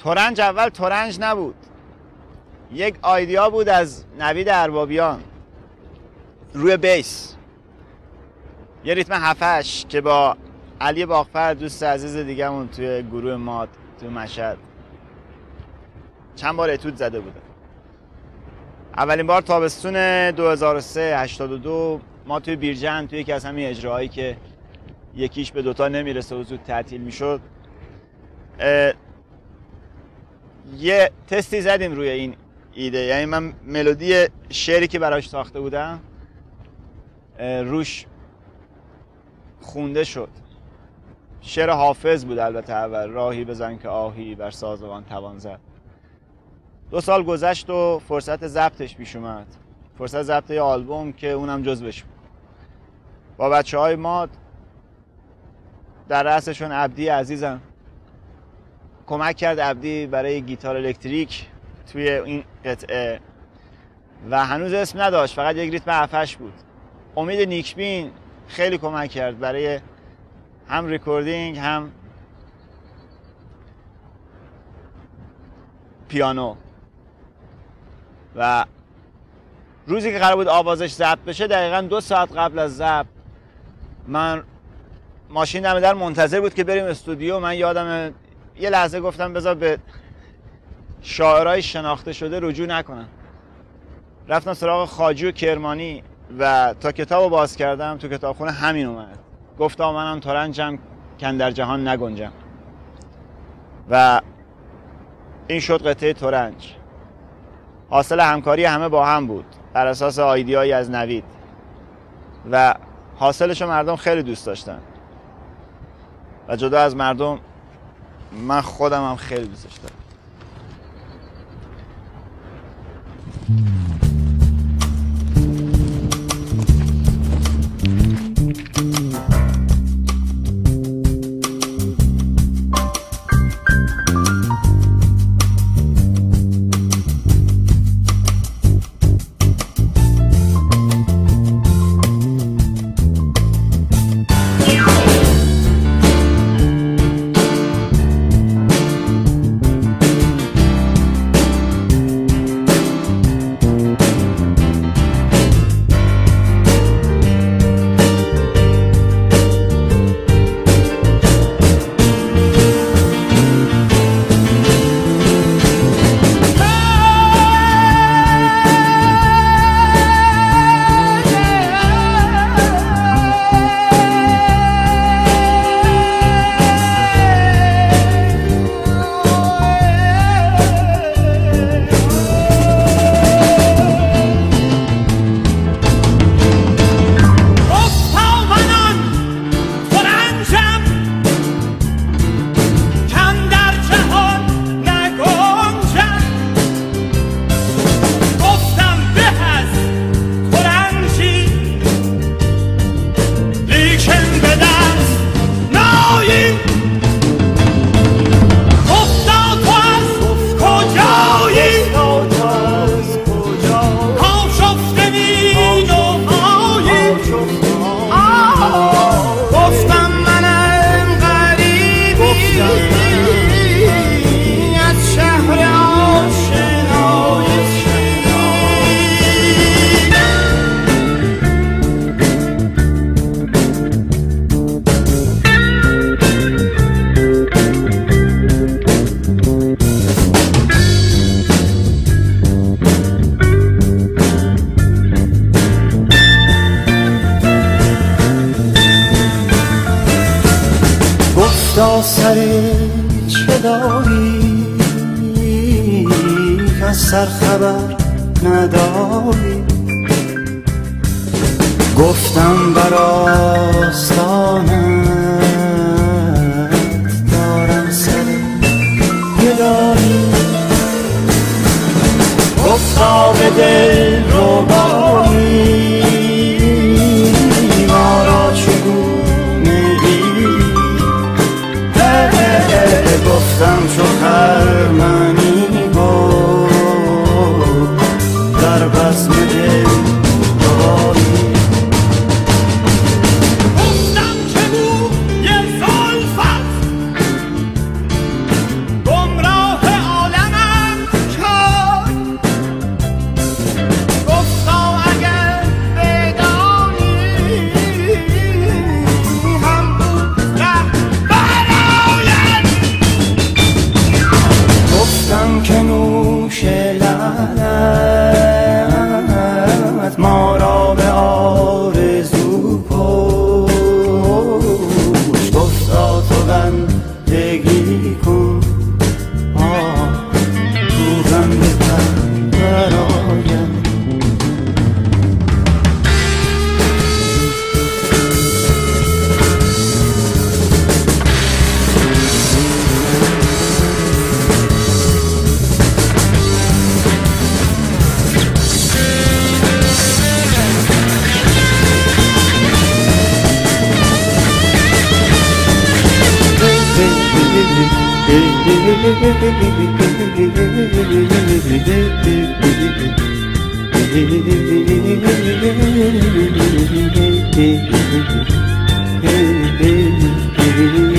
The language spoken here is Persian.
ترنج اول ترنج نبود، یک آیدیا بود از نوید اربابیان روی بیس، یه ریتم هفتش که با علی باغفر دوست عزیز دیگه‌مون توی گروه ماد توی مشهد چند بار اتود زده بوده. اولین بار تابستون 2003 82 ما توی بیرجند توی یکی از همین اجراهایی که یکیش به دوتا نمیرسه و زود تعطیل میشد یه تستی زدیم روی این ایده. یعنی من ملودی شعری که براش ساخته بودم روش خونده شد. شعر حافظ بود البته اول، راهی بزن که آهی بر سازوان توان زد. 2 سال گذشت و فرصت ضبطش پیش اومد، فرصت ضبط یه آلبوم که اونم جزوش بود. با بچه‌های ماد در رأسشون عبدی عزیزم کمک کرد عبدی برای گیتار الکتریک توی این قطعه و هنوز اسم نداشت، فقط یک ریتم هفتش بود. امید نیکبین خیلی کمک کرد برای هم ریکوردینگ هم پیانو و روزی که قرار بود آوازش ضبط بشه دقیقاً 2 ساعت قبل از ضبط من ماشین دم در منتظر بود که بریم استودیو. من یادم یه لحظه گفتم بذار به شاعرای شناخته شده رجوع نکنم. رفتم سراغ خواجو و کرمانی و تا کتابو باز کردم تو کتابخونه همین اومد، گفتا منم ترنجم کن در جهان نگنجم و این شد قطعه ترنج. حاصل همکاری همه با هم بود بر اساس آیدیایی از نوید و حاصلشو مردم خیلی دوست داشتن و جدا از مردم من خودم هم خیلی دوستش دارم. گفتا سر چه داری که از سر خبر نداری، گفتم بر آستانت دارم سر گدایی. گفتا به دل ربایی ما را چگونه گیری، گفتم چو خرمنی بود در بزم دل ربایی. گفتم که بوی زلفت گمراه فلک ما را به آرزو کش گفتا تو بندگی کن روحم به پر آیم Hey